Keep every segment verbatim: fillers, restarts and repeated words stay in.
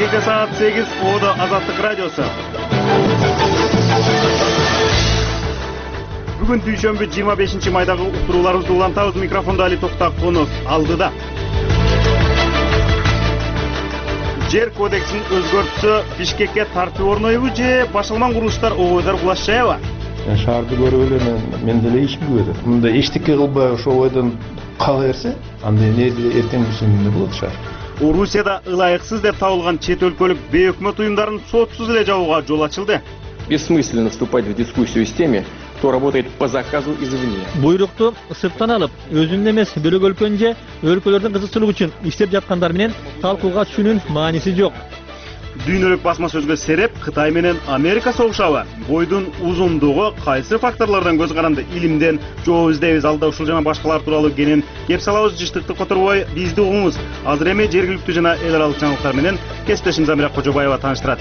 Кече саат сегиз Оодо Азаттык радиосу. Бүгүн дүйшөмбү жыйырма бешинчи майдагы уктурууларыбызды улантабыз. Микрофондо Али Токтакунов алдыда. Жер кодексин өзгөртсө Бишкекке тартуу орнойбу же башалман курулуштар ойдор кулаш жайбы? Шаарды көрүп эле мен деле иш билбедим. Мында эчтеке кылбай ошол ойдон кала берсе, анда эмне эртең күнүндө болот шаар. Орусияда ылайыксыз деп табылган чет өлкөлүк бейөкмөт уюмдарын сотсуз эле жабууга жол ачылды. Бессмысленно вступать в дискуссию с теми, кто работает по заказу извне. Буйрукту сырттан алып, өзүнүн эмес бөлөк өлкөнүн же өлкөлөрдүн кызыкчылыгы үчүн иштеп жаткандар менен талкууга түшүүнүн мааниси жок. Дүйнөлүк басма сөзгө сереп Кытай менен Америка согушабы? Бойдун узундугу кайсы факторлордон көз каранды? Илимден жооп издейбиз, алда ушул жана башкалар тууралуу кенен кеп салабыз. Жыштыкты которбой бизди угуңуз. Азыр эми жергиликтүү жана эл аралык жаңылыктар менен кесиптешим Замира Кожобаева тааныштырат.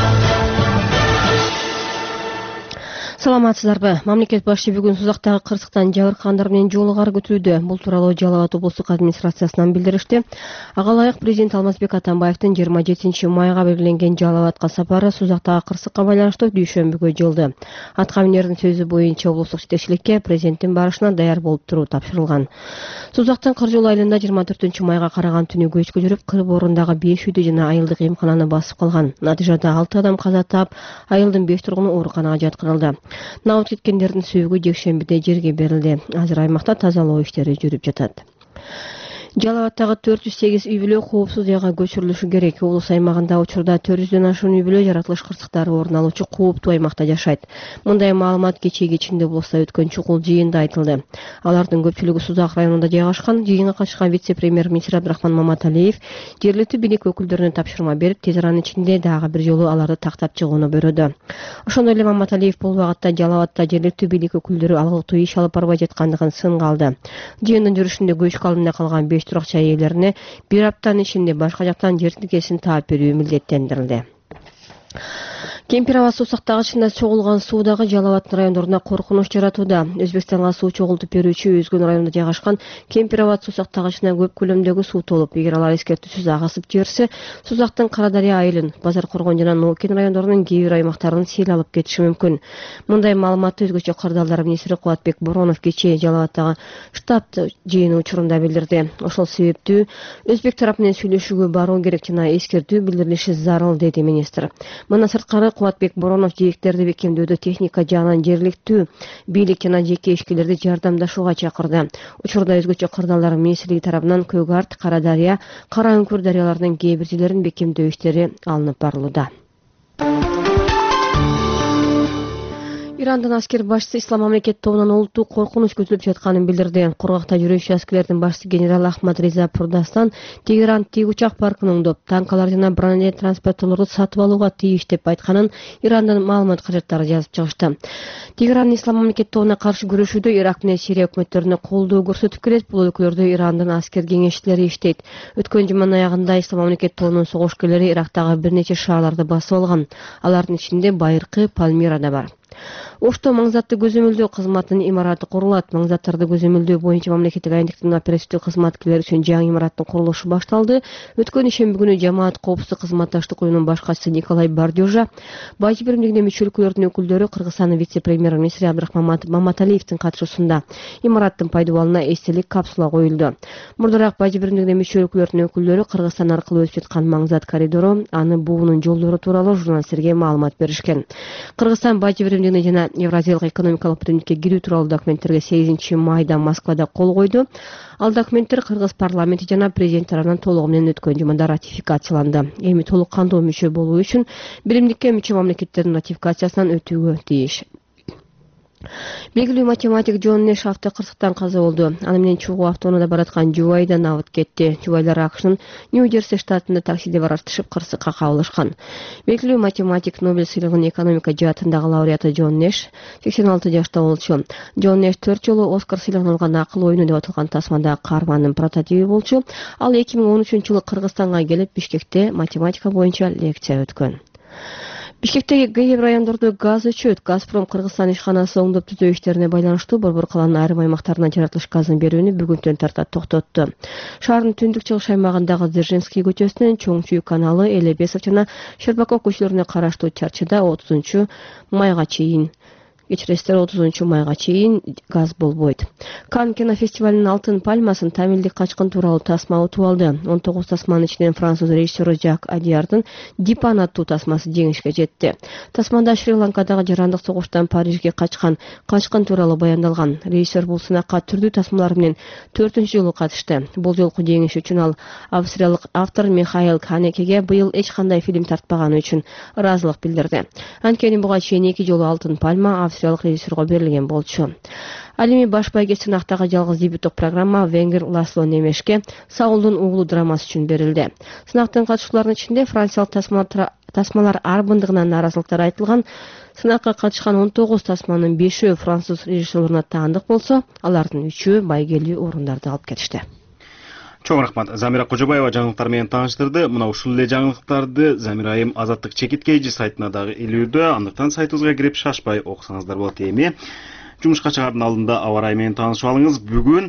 Саламатсыздарбы? Мамлекет башчы бүгүн Сузактагы кырсыктан жабыркагандар менен жолугары көтөрүүдө. Бул тууралуу Жалал Абад облустук администрациясынан билдиришти. Ага ылайык президент Алмазбек Атамбаевдин жыйырма жетинчи майга белгиленген Жалал Абадка сапары Сузактагы кырсыкка байланыштуу дүйшөмбүгө жылды. Аткаминердин сөзү боюнча облустук жетекчиликке президенттин барышына даяр болуп туруу тапшырылган. Сузактын Кыржол айылында жыйырма төртүнчү майга караган түнү көчкө жүрүп, кыр борундагы беш үйдү жана айылдык эмкананы басып калган. Натыйжада алты адам каза таап, айылдын беш тургуну ооруканага жаткырылды. Набыт кеткендердин сөөгү жекшембиде жерге берилди. Азыр аймакта тазалоо иштери жүрүп жатат. Жалал Абадтагы төрт жүз сегиз үй бүлө коопсуз жайга көчүрүлүшү керек. Облус аймагында учурда төрт жүздөн ашуун үй бүлө жаратылыш кырсыктары орун алуучу кооптуу аймакта жашайт. Мындай маалымат кечээ кечинде облустта өткөн чукул жыйында айтылды. Алардын көпчүлүгү Сузак районунда жайгашкан. Жыйынга катышкан вице-премьер-министр Абдрахман Маматалиев жергиликтүү бийлик өкүлдөрүнө тапшырма берип, тез аранын ичинде дагы бир жолу аларды тактап чыгууну бирөөдө. Ошондой эле Маматалиев бул убакытта Жалал Абадта жергиликтүү бийлик өкүлдөрү алгылыктуу иш алып барбай жаткандыгын сынга алды. Жыйындын жүрүшүндө көч калыбында калган беш туракча ээлерине бир аптанын ичинде башка жактан жер тилкесин таап берүү милдеттендирилди. Кемпир-Аба суу сактагычында чогулган суу дагы Жалал Абад райондорунда коркунуч жаратууда. Өзбекстанга суу чогултуп берүүчү Өзгөн районунда жайгашкан Кемпир-Аба суу сактагычына көп көлөмдөгү суу толуп, эгер алар эскертүүсүз агысып жиберсе, Сузактын Карадария айылын, Базар Коргон жана Ноокин райондорунун кээ бир аймактарын сел алып кетиши мүмкүн. Мындай маалыматты өзгөчө кырдаалдар министри Кубатбек Боронов кечээ Жалал Абадтагы штаб жыйыны учурунда билдирди. Ошол себептүү өзбек тарап менен сүйлөшүүгө баруу керек жана эскертүү билдирилиши зарыл, деди министр. Мына сырткары Кубатбек Боронов жээктерди бекемдөөдө техника жагынан жергиликтүү бийлик жана жеке ишкерлерди жардамдашууга чакырды. Учурда өзгөчө кырдаалдар министрлиги тарабынан Көгарт, Карадария, Кара Үңкүр дарыяларынын кээ бир жерлерин бекемдөө иштери алынып барылууда. Ирандын аскер башчысы Ислам мамлекет тобунан олуттуу коркунуч көзүлүп жатканын билдирди. Кургакта жүрүүчү аскерлердин башчысы генерал Ахмад Риза Пурдастан Тегеран тик учак паркын оңдоп, танкалар жана бронелет транспорторлорду сатып алууга тийиш деп айтканын Ирандын маалымат кажеттары жазып чыгышты. Тегеран Ислам мамлекет тобуна каршы күрөшүүдө Ирак менен Сирия өкмөттөрүнө колдоо көрсөтүп келет. Бул өлкөлөрдө Ирандын аскер кеңешчилери иштейт. Өткөн жуманын аягында Ислам мамлекет тобунун согушкерлери Ирактагы бир нече шаарларды басып алган. Алардын ичинде Байыркы, Пальмира да бар. Ошто маңзатты көзөмөлдөө кызматынын имараты курулат. Маңзаттарды көзөмөлдөө боюнча мамлекеттик агенттиктин оперативдик кызматкерлери үчүн жаңы имараттын курулушу башталды. Өткөн ишемби күнү жамаат коопсуздук кызматташтык уюмунун башкачысы Николай Бардёжа, бажы биримдигине мүчө өлкөлөрдүн өкүлдөрү, Кыргызстандын вице-премьер-министри Абдрахман Маматалиевдин катышуусунда имараттын пайдубалына эстелик капсула коюлду. Мурдараак бажы биримдигине мүчө өлкөлөрдүн өкүлдөрү Кыргызстан аркылуу өтүп жаткан маңзат коридору, аны буунун жолдору тууралуу журналисттерге маалымат беришкен. Кыргызстан бажы биримдигине жана Евразиялык экономикалык биримдикке кирүү тууралуу документтерге сегизинчи майда Москвада кол койду. Ал документтер Кыргыз парламенти жана президент тарабынан толугу менен өткөн жумада ратификацияланды. Эми толук кандуу мүчө болуу үчүн биримдикке мүчө мамлекеттердин ратификациясынан өтүүгө тийиш. Белгилүү математик Джон Нэш автокырсыктан каза болду. Аны менен чогуу автоунаада бараткан Жубайда набыт кетти. Жубайлар АКШнын Нью-Джерси штатында таксиде баратышып кырсыкка кабылышкан. Белгилүү математик Нобель сыйлыгынын экономика жаатындагы лауреаты Джон Нэш сексен алты жашта болчу. Джон Нэш төрт жолу Оскар сыйлыгын алган акыл оюну деп аталган тасмандагы каармандын прототиби болчу. Ал эки миң он үчүнчү жылы Кыргызстанга келип Бишкекте математика боюнча лекция өткөн. Бишкектеги кээ бир райондордо газ өчөт. Газпром Кыргызстан ишканасы оңдоп түзөө иштерине байланыштуу Борбор калаанын айрым аймактарына жаратылыш газын берүүнү бүгүнтөн тарта токтотту. Шаардын түндүк чыгыш аймагындагы Дзержинский көчөсүнөн Чоңчуй каналы, Элебесов жана Щербаков көчөлөрүнө караштуу чарчыда отузунчу майга чейин Кечиресиздер, отузунчу майга чейин газ болбойт. Кан кинофестивалынын алтын пальмасын тамилдик качкын тууралуу тасма утуп алды. он тогуз тасманын ичинен француз режиссеру Жак Адиярдын Дипан аттуу тасмасы жеңишке жетти. Тасмада Шри-Ланкадагы жарандык согуштан Парижге качкан качкын тууралуу баяндалган. Режиссер бул сынакка түрдүү тасмалар менен төртүнчү жолу катышты. Бул жолку жеңиш үчүн ал австриялык автор Михаил Ханекеге быйыл эч кандай фильм тартпаганы үчүн ыраазылык билдирди. Анткени буга чейин эки жолу алтын пальма австриялык режиссерго берилген болчу. Ал эми баш байге сынактагы жалгыз дебюттук программа Венгер Ласло Немешке Саулдун угулу драмасы үчүн берилди. Сынактын катышууларынын ичинде франциялык тасмалар, тасмалар арбындыгынан нааразылыктар айтылган. Сынакка катышкан он тогуз тасманын бешөө француз режиссерлоруна таандык болсо, алардын үчөө байгелүү орундарды алып кетишти. Чоң рахмат. Замира Кожобаева жаңылыктар менен тааныштырды. Мына ушул эле жаңылыктарды Замира айым Азаттык чекиткейжи сайтына дагы илүүдө. Андыктан сайтыбызга кирип шашпай окусаңыздар болот. Эми жумушка чыгаардын алдында аба ырайы менен таанышып алыңыз. Бүгүн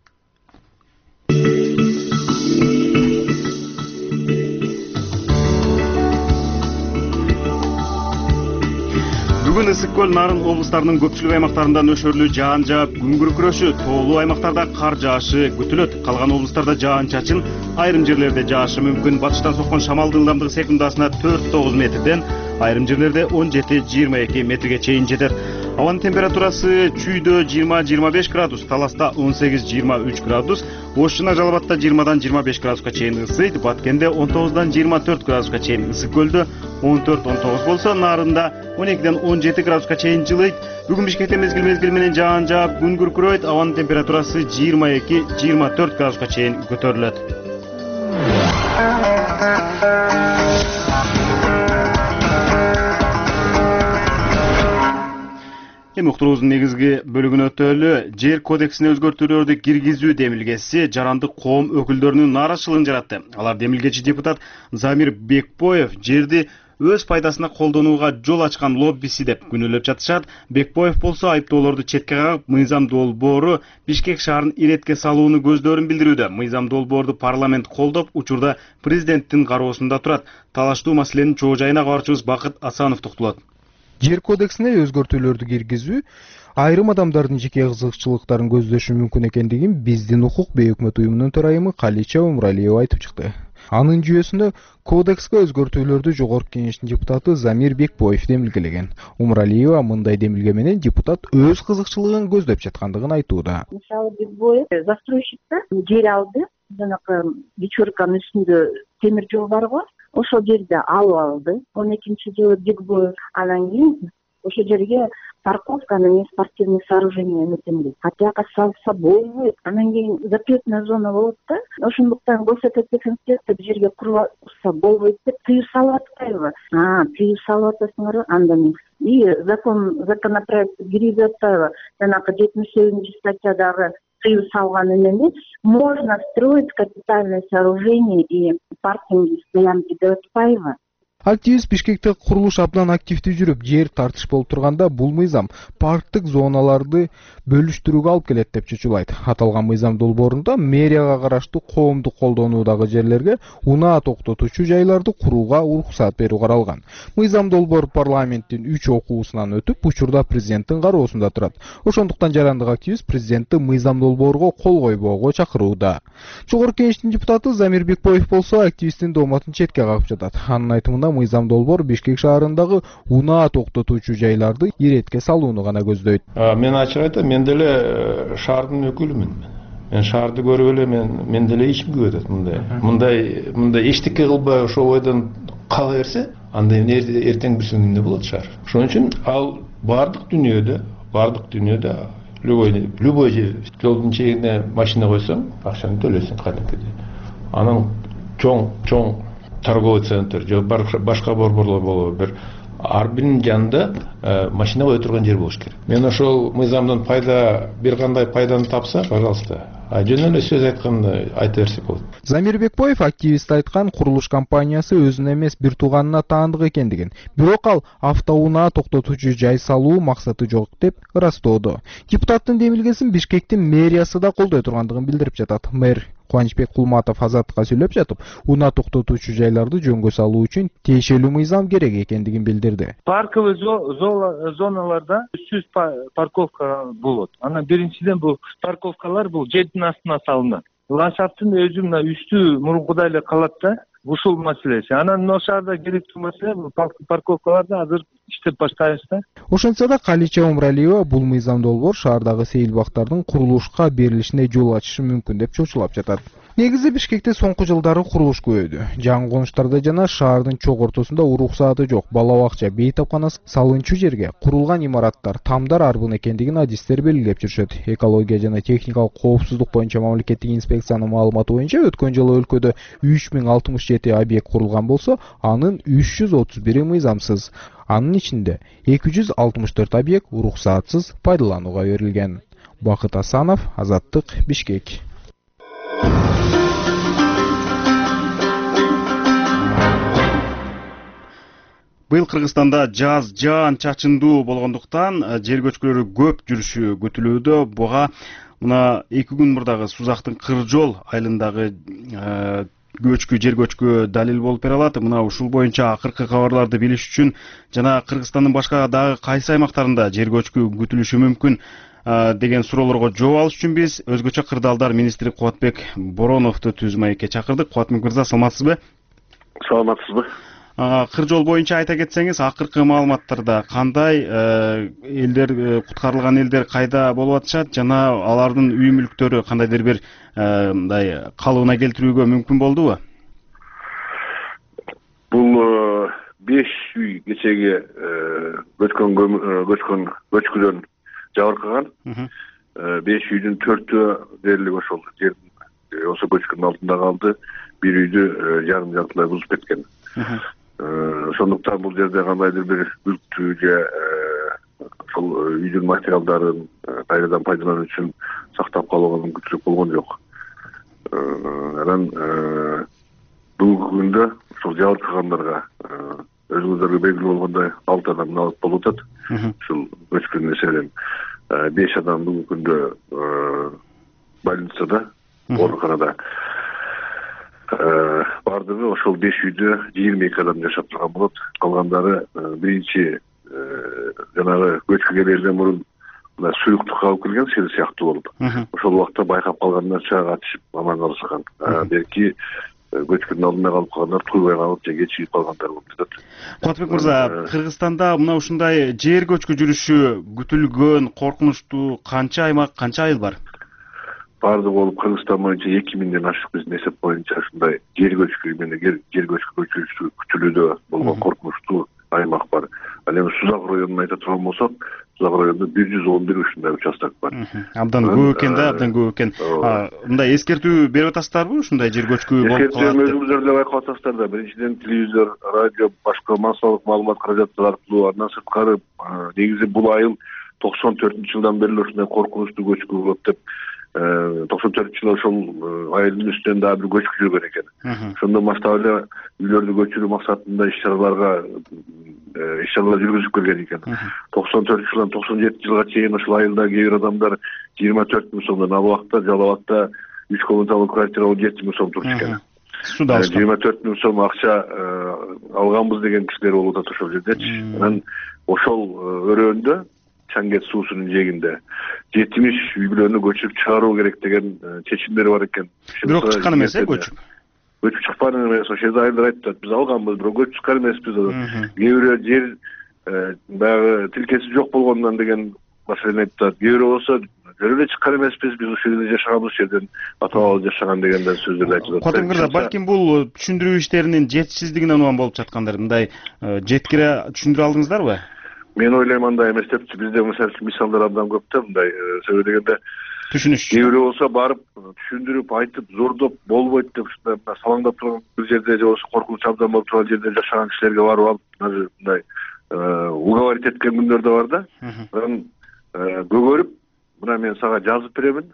Бүгүн Ысык көл, Нарын облустарынын көпчүлүк аймактарында нөшөрлүү жаан жаап, күн күркүрөшү, тоолуу аймактарда кар жаашы күтүлөт. Калган облустарда жаан-чачын, айрым жерлерде жаашы мүмкүн. Батыштан соккон шамалдын ылдамдыгы секундасына төрт тогуз метрден, айрым жерлерде он жети жыйырма эки метрге чейин жетет. Абанын температурасы Чүйдө жыйырма жыйырма беш градус, Таласта он сегиз жыйырма үч градус, Ош жана Жалал-Абадта жыйырмадан жыйырма беш градуска чейин ысыйт, Баткенде он тогуздан жыйырма төрт градуска чейин, Ысык көлдө он төрт он тогуз болсо, Нарында он экиден он жети градуска чейин жылыйт. Бүгүн Бишкекте мезгил мезгил менен жаан жаап, күн күркүрөйт, абанын температурасы жыйырма эки жыйырма төрт градуска чейин көтөрүлөт. Эми уктуруубуздун негизги бөлүгүнө өтөлү. Жер кодексине өзгөртүүлөрдү киргизүү демилгеси жарандык коом өкүлдөрүнүн нааразычылыгын жаратты. Алар демилгечи депутат Замир Бекбоев жерди өз пайдасына колдонууга жол ачкан лоббиси деп күнөөлөп жатышат. Бекбоев болсо айыптоолорду четке кагып, мыйзам долбоору Бишкек шаарын иретке салууну көздөрүн билдирүүдө. Мыйзам долбоорду парламент колдоп, учурда президенттин кароосунда турат. Талаштуу маселенин чоо жайына кабарчыбыз Бакыт Асанов токтолот. Жер кодексине өзгөртүүлөрдү киргизүү айрым адамдардын жеке кызыкчылыктарын көздөшү мүмкүн экендигин биздин укук бейөкмөт уюмунун төрайымы Калича Умралиева айтып чыкты. Анын жүйөсүндө кодекске өзгөртүүлөрдү Жогорку Кеңештин депутаты Замир Бекбоев демилгелеген. Умралиева мындай демилге менен депутат өз кызыкчылыгын көздөп жаткандыгын айтууда. Мисалы Бекбоев застройщикте жер алды, жанакы Вечерканын үстүндө темир жол бар го. Ошол жерде алып алды. он экинчи жылы Бекбоев анан кийин ошол жерге парковканы менен спортивный сооружение эметемди. Атяка салса болбойт. Анан кийин запретная зона болот да. Ошондуктан көрсөтөт десеңиздер, бул жерге курса болбойт деп тыюу салып атпайбы? А, тыюу салып атасыңарбы? Анда мен и закон законопроект кирип атпайбы? Жанакы жетимиш сегизинчи статьядагы тыюу салган эмени можно строить капитальное сооружение и паркинги, стоянки деп атпайбы? Активист Бишкекте курулуш абдан активдүү жүрүп, жер тартыш болуп турганда бул мыйзам парктык зоналарды бөлүштүрүүгө алып келет деп чучулайт. Аталган мыйзам долбоорунда мэрияга караштуу коомдук колдонуудагы жерлерге унаа токтотуучу жайларды курууга уруксат берүү каралган. Мыйзам долбоор парламенттин үч окуусунан өтүп, учурда президенттин кароосунда турат. Ошондуктан жарандык активист президентти мыйзам долбоорго кол койбоого чакырууда. Жогорку Кеңештин депутаты Замир Бекбоев болсо активисттин дооматын четке кагып жатат. Анын айтымында мыйзам долбоор Бишкек шаарындагы унаа токтотуучу жайларды иретке салууну гана көздөйт. Мен ачык айтам, мен деле шаардын өкүлүмүн. Мен шаарды көрүп эле мен мен деле ичим күйүп атат мындай. Мындай мындай эчтеке кылбай ошол бойдон кала берсе, анда эртең бир күндө болот шаар. Ошон үчүн ал бардык дүнүйөдө, бардык дүнүйөдө любой любой жолдун чегине машина койсоң, акчаны төлөсүң кадимкидей. Анан чоң чоң торговый центр, же башка борборлор болобу, бир ар биринин жанында машина кое турган жер болуш керек. Мен ошол мыйзамдан пайда, бир кандай пайданы тапса, пожалуйста, а жөн эле сөз айтканды айта берсек болот. Замир Бекбоев активист айткан курулуш компаниясы өзүнө эмес бир тууганына таандык экендигин, бирок ал автоунаа токтотуучу жай салуу максаты жок деп ырастоодо. Депутаттын демилгесин Бишкектин мэриясы да колдой тургандыгын билдирип жатат. Мэр Кубанычбек Кулматов Азаттыкка сүйлөп жатып, унаа токтотуучу жайларды жөнгө салуу үчүн тиешелүү мыйзам керек экендигин билдирди. Парковый зоналарда үч жүз парковка болот. Анан биринчиден бул парковкалар бул жердин астына салынат. Ландшафттын өзү мына үстү мурункудай эле калат да. Ушул маселеси. Анан мына шаарда керектүү маселе бул парковкаларда азыр иштеп баштайбыз да. Ошентсе да Калича Умралиева бул мыйзам долбоор шаардагы сейилбактардын курулушка берилишине жол ачышы мүмкүн деп чочулап жатат. Негизи Бишкекте соңку жылдары курулуш көбөйдү. Жаңы конуштарда жана шаардын чок ортосунда уруксааты жок бала бакча, бейтапкана салынчу жерге курулган имараттар тамдар арбын экендигин адистер белгилеп жүрүшөт. Экология жана техникалык коопсуздук боюнча мамлекеттик инспекциянын маалыматы боюнча өткөн жылы өлкөдө үч миң алтымыш жети объект курулган болсо, анын үч жүз отуз бири мыйзамсыз. Анын ичинде эки жүз алтымыш төрт объект уруксаатсыз пайдаланууга берилген. Бакыт Асанов, Азаттык, Бишкек. Быйыл Кыргызстанда жаз жаан чачындуу болгондуктан жер көчкүлөрү көп жүрүшү күтүлүүдө. Буга мына эки күн мурдагы Сузактын Кыржол айылындагы көчкү жер көчкү далил болуп бере алат. Мына ушул боюнча акыркы кабарларды билиш үчүн жана Кыргызстандын башка дагы кайсы аймактарында жер көчкү күтүлүшү мүмкүн деген суроолорго жооп алыш үчүн биз өзгөчө кырдаалдар министри Кубатбек Бороновду түз маекке чакырдык. Кубатбек мырза, саламатсызбы? Саламатсызбы. Кыржол боюнча айта кетсеңиз, акыркы маалыматтарда кандай элдер, куткарылган элдер кайда болуп атышат жана алардын үй мүлктөрү кандайдыр бир мындай калыбына келтирүүгө мүмкүн болдубу? Бул беш үй кечеге көчкөн көчкөн көчкүдөн жабыркаган. беш үйдүн төртөө дээрлик ошол жердин ошо көчкүнүн алдында калды. Бир үйдү жарым жартылай бузуп кеткен. Ошондуктан бул жерде кандайдыр бир мүлктү же ошол үйдүн материалдарын кайрадан пайдалануу үчүн сактап калууга мүмкүнчүлүк болгон жок. Анан бүгүнкү күндө ошол жабыркагандарга өзүңүздөргө белгилүү болгондой алты адам алып болуп атат. Ушул көчкүн эсебинен беш адам бүгүнкү күндө больницада, ооруканада. Бардыгы ошол беш үйдө жыйырма эки адам жашап турган болот. Калгандары биринчи жанагы көчкүгө берилден мурун мына суюктукка алып келген сел сыяктуу болуп. Ошол убакта байкап калгандар чыга катышып аман калышкан. Белки көчкүнүн алдында калып калгандар туйбай калып же кечигип калгандар болуп жатат. Кубатбек мырза, Кыргызстанда мына ушундай жер көчкү жүрүшү күтүлгөн, коркунучтуу канча аймак, канча айыл бар? Бардыгы болуп Кыргызстан боюнча эки миңден ашык биздин эсеп боюнча ушундай жер көчкү менен жер көчкү жүрүшү күтүлүүдө болгон коркунучтуу аймак бар. Ал эми Сузак районун айта турган болсок, Сузак районунда бир жүз он бир ушундай участок бар. Абдан көп экен да, абдан көп экен. Мындай эскертүү берип атасыздарбы ушундай жер көчкү болуп калат деп? Өзүңүздөр деле байкап атасыздар да. Биринчиден телевизор, радио, башка массалык маалымат каражаттары аркылуу, андан сырткары негизи бул айыл токсон төртүнчү жылдан бери ушундай коркунучтуу көчкү болот деп токсон төртүнчү жылы ошол айылдын үстүнөн дагы бир көчкү жүргөн экен. Ошондон баштап эле үйлөрдү көчүрүү максатында иш-чараларга иш-чаралар жүргүзүп келген экен. токсон төртүнчү жылдан токсон жетинчи жылга чейин ошол айылда кээ бир адамдар жыйырма төрт миң сомдон, ал убакта Жалал абадта үч комнаталуу квартира он жети миң сом турчу экен. жыйырма төрт миң сом акча алганбыз деген кишилер болуп атат ошол жердечи. Анан ошол өрөөндө Чаңгет суусунун жээгинде жетимиш үй бүлөнү көчүрүп чыгаруу керек деген чечимдер бар экен. Бирок чыккан эмес, э, көчүп. Көчүп чыкпаган эмес. Ошол жерде айылдар айтып, биз алганбыз, бирок көчүп чыккан эмеспиз. Кээ бирөө жер баягы тилкеси жок болгондон деген маселени айтып, кээ бирөө болсо жөн эле чыккан эмеспиз, биз ушул жерде жашаганбыз, ушул жерден ата-бабабыз жашаган дегенден сөздөрдү айтып атат. Кубатбек, балким бул түшүндүрүү иштеринин жетишсиздигинен улам болуп жаткандыр. Мындай жеткире түшүндүрө алдыңыздарбы? Мен ойлойм андай эмес депчи. Бизде мисалдар абдан көп да мындай себеби дегенде түшүнүш. Кээ бирөө болсо барып түшүндүрүп айтып, зордоп болбойт деп ушундай салаңдап турган бир жерде же болсо коркунуч абдан болуп турган жерде жашаган кишилерге барып алып, даже мындай уговорить эткен күндөр да бар да. Анан көгөрүп, мына мен сага жазып беремин.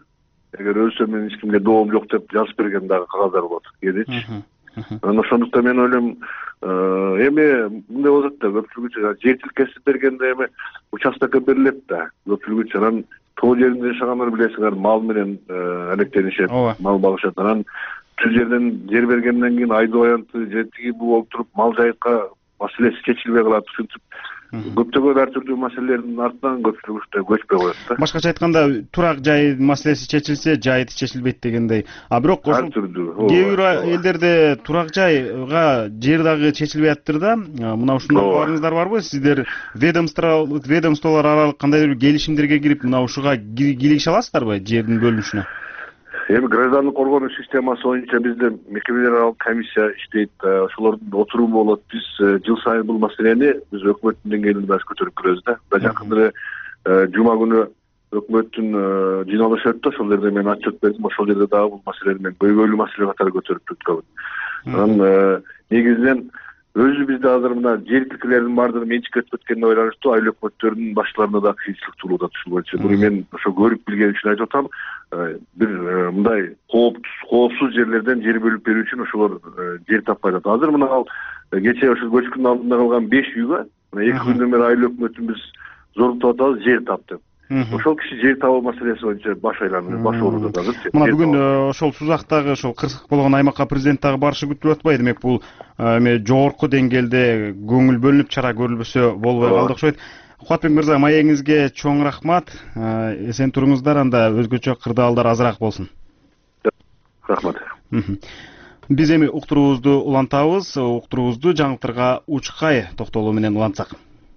эгер өлсөм мен эч кимге доом жок деп жазып берген дагы кагаздар болот кээдечи. Анан ошондуктан мен ойлойм, эми мындай болот да, көпчүлүгү жер тилкеси бергенде эми участокко берилет да. Көпчүлүгү анан тоо жеринде жашагандар билесиңер, мал менен алектенишет, мал багышат. Анан түз жерден жер бергенден кийин айдоо аянты же тиги бул болуп туруп мал жайыкка маселеси чечилбей калат. Ушинтип көптөгөн ар түрдүү маселелердин артынан көпчүлүк көчпөй коет да. Башкача айтканда, турак жай маселеси чечилсе, жайыты чечилбейт дегендей. А бирок ар түрдүү кээ бир элдерде турак жайга жер дагы чечилбей атыптыр да. Мына ушундай барыңыздар барбы? Сиздер ведомство ведомстволор аралык кандайдыр бир келишимдерге кирип, мына ушуга кийлигише аласыздарбы жердин бөлүнүшүнө? Эми граждандык коргонуу системасы боюнча бизде мекемелер аралык комиссия иштейт, ошолордун отуруму болот. Биз жыл сайын бул маселени биз өкмөттүн деңгээлинде баш көтөрүп көрөбүз да. Жакында эле жума күнү өкмөттүн жыйналышы өттү, ошол жерде мен отчет бердим, ошол жерде дагы бул маселени мен көйгөйлүү маселе катары көтөрүп өткөнмүн. Анан негизинен өзү бизде азыр мына жер тилкелеринин баардыгы менчикке өтүп кеткенине байланыштуу айыл өкмөттөрдүн баштарына да кыйынчылык туулууда ушул боюнча. Буну мен ошо көрүп билген үчүн айтып атам. Бир мындай коопсуз жерлерден жер бөлүп берүү үчүн ошолор жер таппай атат. Азыр мына ал кечээ ошол көчкүнүн алдында калган беш үйгө мына эки күндөн бери айыл өкмөтүн биз зорунтуп атабыз, жер тап деп. Ошол киши жер табуу маселеси боюнча баш айланып, баш оорудат азырчы. Мына бүгүн ошол Сузактагы ошол кырсык болгон аймакка президент дагы барышы күтүлүп атпайбы? Демек бул эми жогорку деңгээлде көңүл бөлүнүп чара көрүлбөсө болбой калды окшойт. Кубатбек мырза, маегиңизге чоң рахмат. Эсен туруңуздар, анда өзгөчө кырдаалдар азыраак болсун. Рахмат. Биз эми уктуруубузду улантабыз. Уктуруубузду жаңылыктарга учкай токтолуу менен улантсак.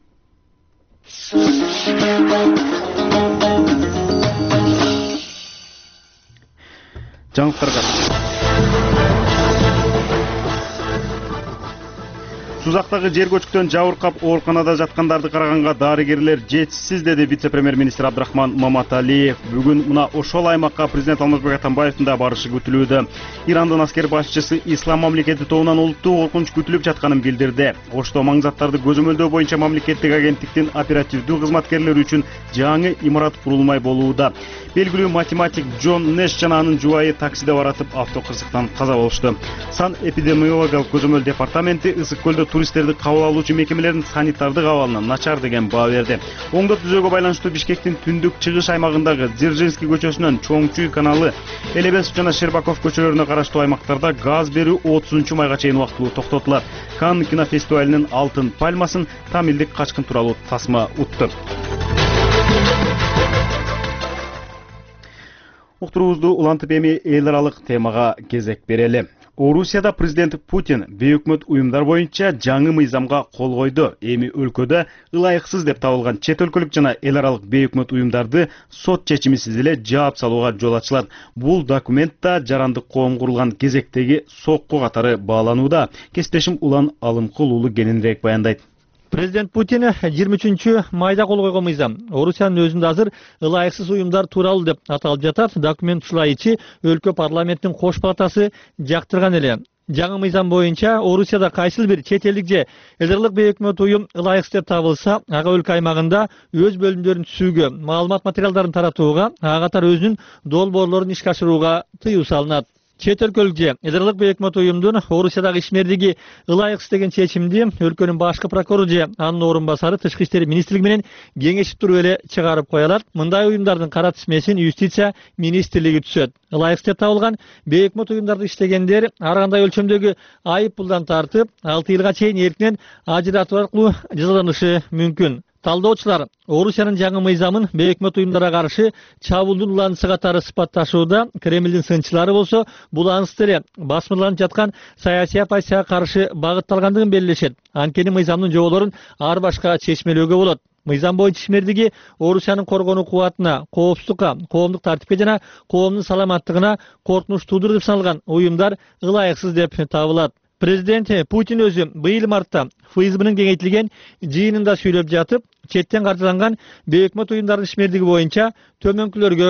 Жаңылыктарга Сузактагы жер көчкүдөн жабыркап ооруканада жаткандарды караганга дарыгерлер жетишсиз, деди вице-премьер-министр Абдрахман Маматалиев. Бүгүн мына ошол аймакка президент Алмазбек Атамбаевдин да барышы күтүлүүдө. Ирандын аскер башчысы Ислам мамлекети тобунан улуттуу коркунуч күтүлүп жатканын билдирди. Ошто маңзаттарды көзөмөлдөө боюнча мамлекеттик агенттиктин оперативдүү кызматкерлери үчүн жаңы имарат курулмай болууда. Белгилүү математик Джон Нэш жана анын жубайы таксиде баратып автокырсыктан каза болушту. Санэпидемиологиялык көзөмөл департаменти ысык көлдө туристтерди кабыл алуучу мекемелердин санитардык абалына начар деген баа берди. Оңдоп түзөөгө байланыштуу Бишкектин түндүк чыгыш аймагындагы Дзержинский көчөсүнөн Чоңчуй каналы, Элебесов жана Щербаков көчөлөрүнө караштуу аймактарда газ берүү отузунчу майга чейин убактылуу токтотулат. Канн кинофестивалынын алтын пальмасын Тамилдик качкын тууралуу тасма утту. Уктуруубузду улантып эми эл аралык темага кезек берели. Орусияда президент Путин бейөкмөт уюмдар боюнча жаңы мыйзамга кол койду. Эми өлкөдө ылайыксыз деп табылган чет өлкөлүк жана эл аралык бейөкмөт уюмдарды сот чечимисиз эле жаап салууга жол ачылат. Бул документта жарандык коом курулган кезектеги сокку катары бааланууда. Кесиптешим Улан Алымкул уулу кененирээк баяндайт. Президент Путин жыйырма үчүнчү майда кол койгон мыйзам Орусиянын өзүндө азыр ылайыксыз уюмдар тууралуу деп аталып жатат. Документ ушулай ичи өлкө парламенттин кош палатасы жактырган эле. Жаңы мыйзам боюнча Орусияда кайсыл бир чет элдик же эл аралык бейөкмөт уюм ылайыксыз деп табылса, ага өлкө аймагында өз бөлүмдөрүн түзүүгө, маалымат материалдарын таратууга, ага катары өзүнүн долбоорлорун ишке ашырууга тыюу салынат. Чет өлкөлүк же эл аралык бейөкмөт уюмдун Орусиядагы ишмердиги ылайыксыз деген чечимди өлкөнүн башкы прокурору же анын орун басары Тышкы иштер министрлиги менен кеңешип туруп эле чыгарып кое алат. Мындай уюмдардын кара тизмесин юстиция министрлиги түзөт. Ылайыксыз деп табылган бейөкмөт уюмдарды иштегендер ар кандай өлчөмдөгү айып пулдан тартып, алты жылга чейин эркинен ажыратуу аркылуу жазаланышы мүмкүн. Талдоочулар Орусиянын жаңы мыйзамын бейөкмөт уюмдарга каршы чабуулдун уланысы катары сыпатташууда. Кремлдин сынчылары болсо бул анысы эле басмырланып жаткан саясий оппозицияга каршы багытталгандыгын белгилешет. Анткени мыйзамдын жоболорун ар башка чечмелөөгө болот. Мыйзам боюнча ишмердиги Орусиянын коргонуу кубатына, коопсуздукка, коомдук тартипке жана коомдун саламаттыгына коркунуч туудурду деп саналган уюмдар ылайыксыз деп табылат. Президент Путин өзү быйыл мартта ФСБнын кеңейтилген жыйынында сүйлөп жатып, четтен каржыланган бейөкмөт уюмдардын ишмердиги боюнча төмөнкүлөргө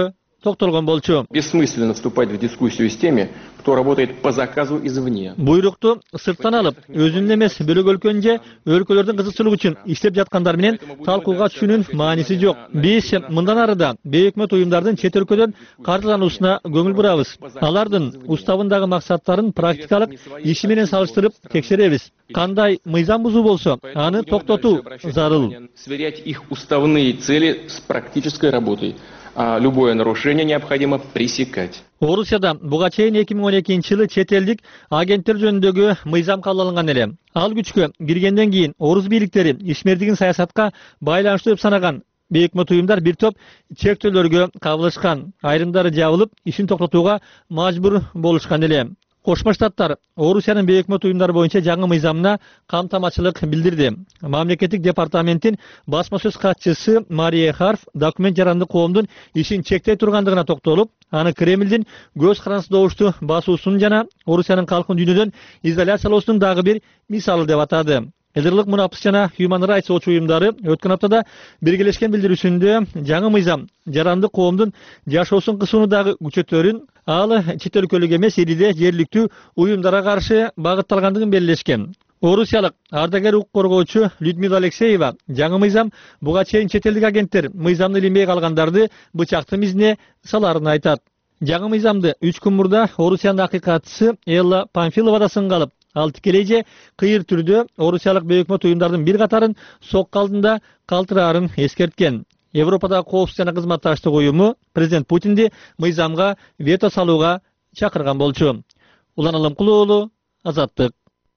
токтолгон болчу. Бессмысленно вступать в дискуссию с теми, кто работает по заказу извне. Буйрукту сырттан алып, өзүнүн эмес бөлөк өлкөнүн же өлкөлөрдүн кызыкчылыгы үчүн иштеп жаткандар менен талкууга түшүүнүн мааниси жок. Биз мындан арыда бейөкмөт уюмдардын чет өлкөдөн каржылануусуна көңүл бурабыз. Алардын уставындагы максаттарын практикалык иши менен салыштырып текшеребиз. Кандай мыйзам бузуу болсо, аны токтотуу зарыл. Сверять их уставные цели с практической работой. А любое нарушение необходимо пресекать. Орусияда буга чейин эки миң он экинчи жылы чет элдик агенттер жөнүндөгү мыйзам кабыл алынган эле. Ал күчкө киргенден кийин орус бийликтери ишмердигин саясатка байланыштуу деп санаган бейөкмөт уюмдар бир топ чектөөлөргө кабылышкан. Айрымдары жабылып, ишин токтотууга мажбур болушкан эле. Кошмо Штаттар Орусиянын бейөкмөт уюмдары боюнча жаңы мыйзамына камтамачылык билдирди. Мамлекеттик департаменттин басма сөз катчысы Мария Харф документ жаранды коомдун ишин чектей тургандыгына токтолуп, аны Кремлдин көз карандысы добуштуу басуусунун жана Орусиянын калкын дүйнөдөн изоляциялоосунун дагы бир мисалы деп атады. Элдерлик мунапыс жана Human Rights Watch уюмдары өткөн аптада биргелешкен билдирүүсүндө жаңы мыйзам жаранды коомдун жашоосун кысууну дагы күчөтөрүн, ал чет өлкөлүк эмес элиде жергиликтүү уюмдарга каршы багытталгандыгын белгилешкен. Орусиялык ардагер укук коргоочу Людмила Алексеева жаңы мыйзам буга чейин чет элдик агенттер мыйзамды илинбей калгандарды бычактын изине саларын айтат. Жаңы мыйзамды үч күн мурда Орусиянын акыйкатчысы Элла Памфилова да сынга алып, ал тикелей же кыйыр түрдө орусиялык бейөкмөт уюмдардын бир катарын сокко алдында калтыраарын эскерткен. Европадагы коопсуздук жана кызматташтык уюму президент Путинди мыйзамга вето салууга чакырган болчу. Улан Алымкулуу уулу, Азаттык.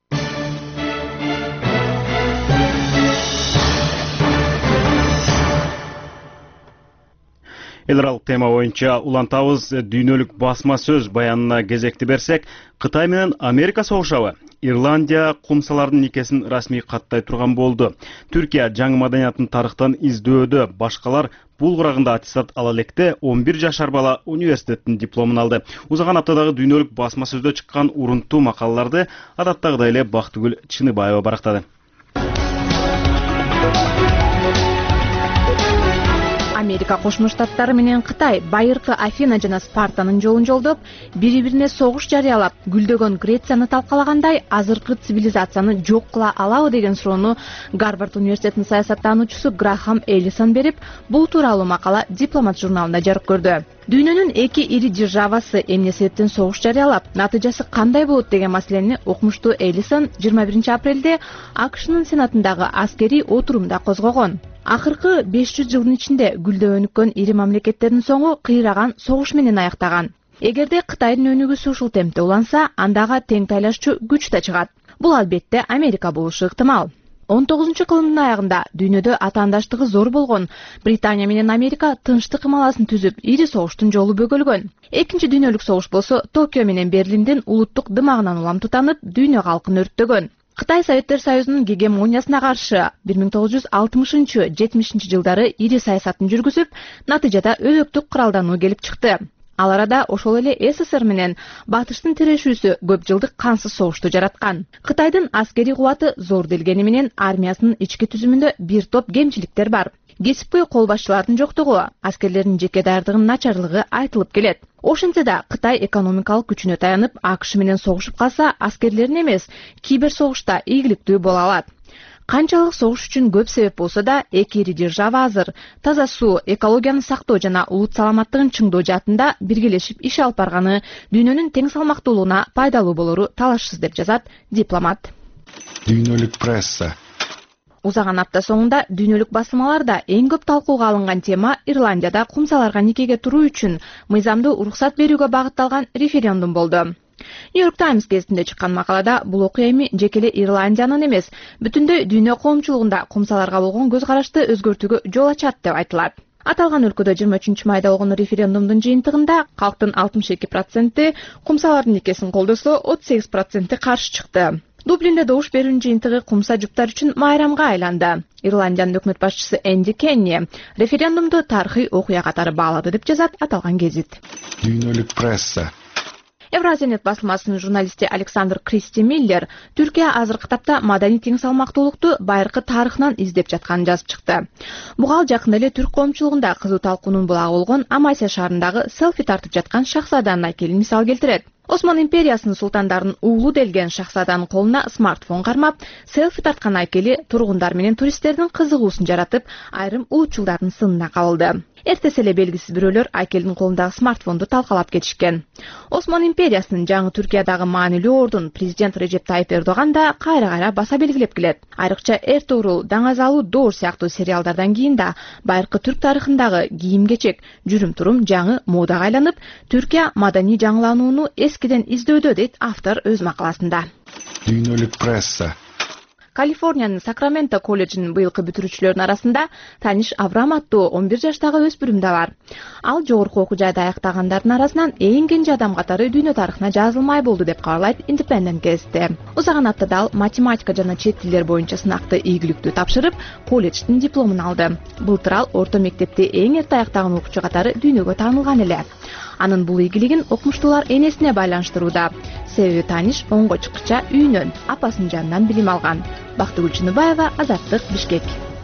Эл аралык тема боюнча улантабыз. Дүйнөлүк басма сөз баянына кезекти берсек, Кытай менен Америка согушабы? Ирландия кумсалардын никесин расмий каттай турган болду. Түркия жаңы маданиятын тарыхтан издөөдө, башкалар бул курагында аттестат ала электе он бир жашар бала университеттин дипломун алды. Узган аптадагы дүйнөлүк басма сөздө чыккан урунттуу макалаларды адаттагыдай эле Бактыгүл Чыныбаева барактады. Америка Кошмо Штаттары менен Кытай байыркы Афина жана Спартанын жолун жолдоп, бири-бирине согуш жарыялап, гүлдөгөн Грецияны талкалагандай, азыркы цивилизацияны жок кыла алабы деген суроону Гарвард университетинин саясаттануучусу Грахам Эллисон берип, бул тууралуу макала Дипломат журналында жарык көрдү. Дүйнөнүн эки ири державасы эмне себептен согуш жарыялап, натыйжасы кандай болот деген маселени окумуштуу Эллисон жыйырма биринчи апрелде АКШнын сенатындагы аскерий отурумда козгогон. Акыркы беш жүз жылдын ичинде гүлдөп өнүккөн ири мамлекеттердин соңу кыйраган согуш менен аяктаган. Эгерде Кытайдын өнүгүүсү ушул темпте уланса, андага тең тайлашчу күч да чыгат. Бул албетте Америка болушу ыктымал. он тогузунчу кылымдын аягында дүйнөдө атаандаштыгы зор болгон Британия менен Америка тынчтык ымаласын түзүп, ири согуштун жолу бөгөлгөн. Экинчи дүйнөлүк согуш болсо Токио менен Берлиндин улуттук дымагынан улам тутанып, дүйнө калкын өрттөгөн. Кытай Советтер Союзунун гегемониясына каршы бир миң тогуз жүз алтымышынчы жетимишинчи жылдары ири саясатын жүргүзүп, натыйжада өзөктүк куралдануу келип чыкты. Ал арада ошол эле СССР менен Батыштын тирешүүсү көп жылдык кансыз согушту жараткан. Кытайдын аскерий кубаты зор делгени менен армиясынын ички түзүмүндө бир топ кемчиликтер бар. Кесипкөй кол башчылардын жоктугу, аскерлердин жеке даярдыгынын начарлыгы айтылып келет. Ошентсе да Кытай экономикалык күчүнө таянып, АКШ менен согушуп калса, аскерлерин эмес, кибер согушта ийгиликтүү боло алат. Канчалык согуш үчүн көп себеп болсо да, эки ири держава азыр таза суу, экологияны сактоо жана улут саламаттыгын чыңдоо жаатында биргелешип иш алып барганы дүйнөнүн тең салмактуулугуна пайдалуу болору талашсыз деп жазат Дипломат. Дүйнөлүк пресса. Узаган апта соңунда дүйнөлүк басылмаларда эң көп талкууга алынган тема Ирландияда кумсаларга никеге туруу үчүн мыйзамды уруксат берүүгө багытталган референдум болду. Нью-Йорк Таймс гезитинде чыккан макалада бул окуя эми жеке эле Ирландиянын эмес, бүтүндөй дүйнө коомчулугунда кумсаларга болгон көз карашты өзгөртүүгө жол ачат деп айтылат. Аталган өлкөдө жыйырма үчүнчү майда болгон референдумдун жыйынтыгында калктын алтымыш эки проценти кумсалардын никесин колдосо, отуз сегиз проценти каршы чыкты. Дублинде добуш берүүнүн жыйынтыгы кумса жуптар үчүн майрамга айланды. Ирландиянын өкмөт башчысы Энди Кенни референдумду тарыхый окуя катары баалады деп жазат аталган гезит. Дүйнөлүк пресса. Евразия басылмасынын журналисти Александр Кристи Миллер Түркия азыркы тапта маданий тең салмактуулукту байыркы тарыхынан издеп жатканын жазып чыкты. Буга жакында эле түрк коомчулугунда кызуу талкуунун булагы болгон Амасия шаарындагы селфи тартып жаткан шахзаданын айкелин мисал келтирет. Осман империясынын султандарынын уулу делген шахзаданын колуна смартфон кармап, селфи тарткан айкели тургундар менен туристтердин кызыгуусун жаратып, айрым уучулдардын сынына кабылды. Эртеси эле белгисиз бирөөлөр айкелдин колундагы смартфонду талкалап кетишкен. Осман империясынын жаңы Түркиядагы маанилүү ордун президент Режеп Тайип Эрдоган да кайра-кайра баса белгилеп келет. Айрыкча Эртугрул, Даңазалуу Доор сыяктуу сериалдардан кийин да байыркы түрк тарыхындагы кийим-кечек, жүрүм-турум жаңы модага айланып, Түркия маданий жаңыланууну эскиден издөдө дейт автор өз макаласында. Дүйнөлүк пресса. Калифорниянын Сакраменто колледжинин быйылкы бүтүрүүчүлөрүнүн арасында Таниш Аврам аттуу он бир жаштагы өспүрүм да бар. Ал жогорку окуу жайды аяктагандардын арасынан эң кенже адам катары дүйнө тарыхына жазылмай болду деп кабарлайт Independent газети. Узаган аптада ал математика жана чет тилдер боюнча сынакты ийгиликтүү тапшырып, колледждин дипломун алды. Былтыр ал орто мектепти эң эрте аяктаган окуучу катары дүйнөгө таанылган эле. Анын бул ийгилигин окумуштуулар энесине байланыштырууда. Себеби Таниш онго чыккыча үйүнөн, апасынын жанынан билим алган. Бактыгүл Чыныбаева, Азаттык, Бишкек.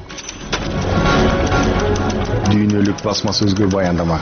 Дүйнөлүк басма сөзгө баяндама.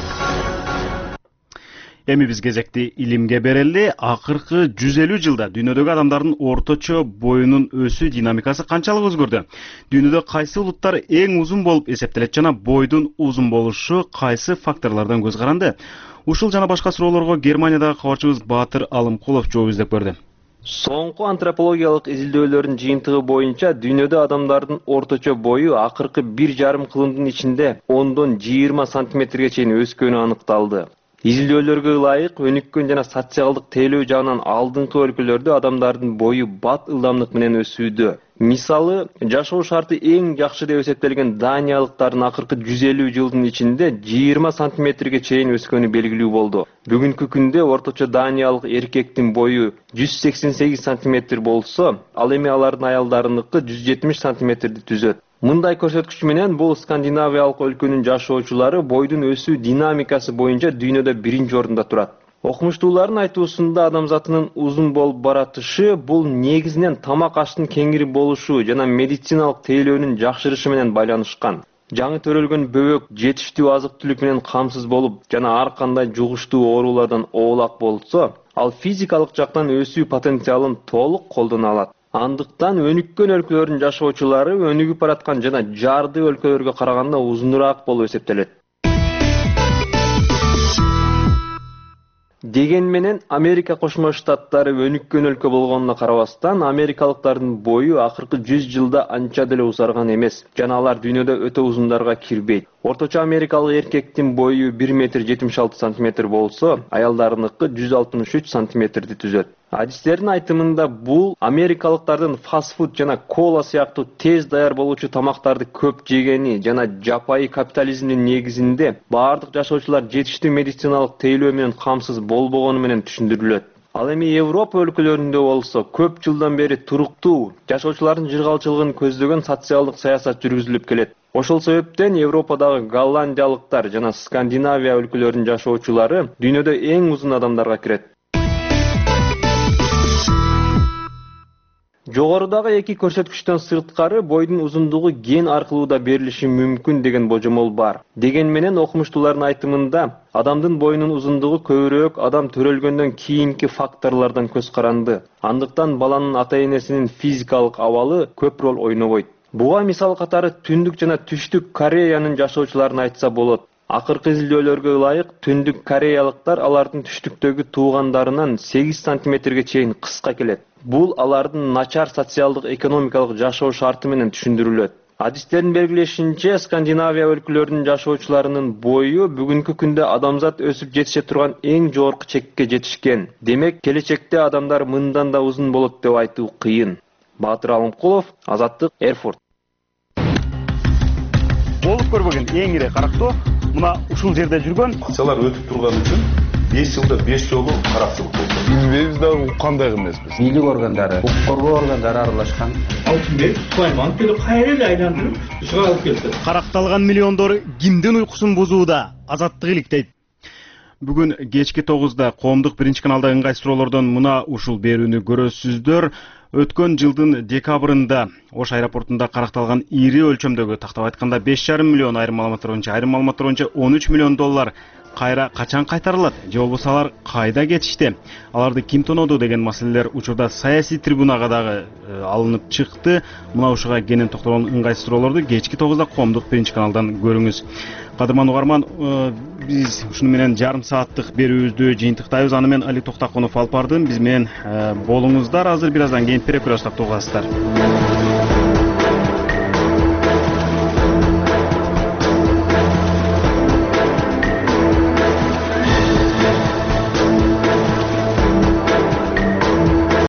Эми биз кезекти илимге берели. Акыркы жүз элүү жылда дүйнөдөгү адамдардын орточо боюнун өсүү динамикасы канчалык өзгөрдү? Дүйнөдө кайсы улуттар эң узун болуп эсептелет жана бойдун узун болушу кайсы факторлордон көз каранды? Ушул жана башка суроолорго Германиядагы кабарчыбыз Баатыр Алымкулов жооп издеп көрдү. Соңку антропологиялык изилдөөлөрдүн жыйынтыгы боюнча дүйнөдө адамдардын орточо бою акыркы бир жарым кылымдын ичинде ондон жыйырма сантиметрге чейин өскөнү аныкталды. Изилдөөлөргө ылайык өнүккөн жана социалдык тейлөө жагынан алдыңкы өлкөлөрдө адамдардын бою бат ылдамдык менен өсүүдө. Мисалы, жашоо шарты эң жакшы деп эсептелген даниялыктардын акыркы жүз элүү жылдын ичинде жыйырма сантиметрге чейин өскөнү белгилүү болду. Бүгүнкү күндө орточо даниялык эркектин бою жүз сексен сегиз сантиметр болсо, ал эми алардын аялдарыныкы жүз жетимиш сантиметрди түзөт. Мындай көрсөткүч менен бул скандинавиялык өлкөнүн жашоочулары бойдун өсүү динамикасы боюнча дүйнөдө биринчи орунда турат. Окумуштуулардын айтуусунда адамзатынын узун болуп баратышы бул негизинен тамак аштын кеңири болушу жана медициналык тейлөөнүн жакшырышы менен байланышкан. Жаңы төрөлгөн бөбөк жетиштүү азык-түлүк менен камсыз болуп жана ар кандай жугуштуу оорулардан оолак болсо, ал физикалык жактан өсүү потенциалын толук колдоно алат. Андыктан өнүккөн өлкөлөрдүн жашоочулары өнүгүп бараткан жана жарды өлкөлөргө караганда узунураак болуп эсептелет. Деген менен Америка Кошмо Штаттары өнүккөн өлкө болгонуна карабастан, америкалыктардын бою акыркы жүз жылда анча деле узарган эмес, жана алар дүйнөдө өтө узундарга кирбейт. Орточо америкалык эркектин бою бир метр жетимиш алты сантиметр болсо, аялдарыныкы жүз алтымыш үч сантиметрди түзөт. Адистердин айтымында бул америкалыктардын фастфуд жана кола сыяктуу тез даяр болуучу тамактарды көп жегени жана жапайы капитализмдин негизинде баардык жашоочулар жетиштүү медициналык тейлөө менен камсыз болбогону менен түшүндүрүлөт. Ал эми Европа өлкөлөрүндө болсо көп жылдан бери туруктуу жашоочулардын жыргалчылыгын көздөгөн социалдык саясат жүргүзүлүп келет. Ошол себептен Европадагы голландиялыктар жана Скандинавия өлкөлөрүнүн жашоочулары дүйнөдө эң узун адамдарга кирет. Жогорудагы эки көрсөткүчтөн сырткары бойдун узундугу ген аркылуу да берилиши мүмкүн деген божомол бар. Деген менен окумуштуулардын айтымында адамдын боюнун узундугу көбүрөөк адам төрөлгөндөн кийинки факторлордон көз каранды. Андыктан баланын ата-энесинин физикалык абалы көп роль ойнобойт. Буга мисал катары Түндүк жана Түштүк Кореянын жашоочуларын айтса болот. Акыркы изилдөөлөргө ылайык Түндүк Кореялыктар алардын түштүктөгү туугандарынан сегиз сантиметрге чейин кыска келет. Бул алардын начар социалдык экономикалык жашоо шарты менен түшүндүрүлөт. Адистердин белгилешинче, Скандинавия өлкөлөрүнүн жашоочуларынын бою бүгүнкү күндө адамзат өсүп жетише турган эң жогорку чекке жетишкен. Демек, келечекте адамдар мындан да узун болот деп айтуу кыйын. Баатыр Алымкулов, Азаттык, Эрфурт. Болуп көрбөгөн эң ири карактоо мына ушул жерде жүргөн. Акчалар өтүп турган үчүн беш жылда беш жолу каракчылык болду. Билбейбиз да уккандай эмеспиз. Бийлик органдары, укук коргоо органдары аралашкан. Алтынбек Сулайман келип кайра эле айландырып ушуга алып келди. Каракталган миллиондор кимдин уйкусун бузууда? Азаттык иликтейт. Бүгүн кечки тогузда коомдук биринчи каналда ыңгай суроолордон мына ушул берүүнү көрөсүздөр. Өткөн жылдын декабрында Ош аэропортунда каракталган ири өлчөмдөгү, тактап айтканда беш жарым миллион, айрым маалыматтар боюнча айрым маалыматтар боюнча он үч миллион доллар кайра качан кайтарылат же болбосо алар кайда кетишти, аларды ким тоноду деген маселелер учурда саясий трибунага дагы алынып чыкты. Мына ушуга кенен токтолгон ыңгай суроолорду кечки тогузда коомдук биринчи каналдан көрүңүз. Кадырман угарман, биз ушуну менен жарым сааттык берүүбүздү жыйынтыктайбыз. Аны мен Алик Токтакунов алып бардым. Биз менен болуңуздар. Азыр бир аздан кийин перекураждап угасыздар.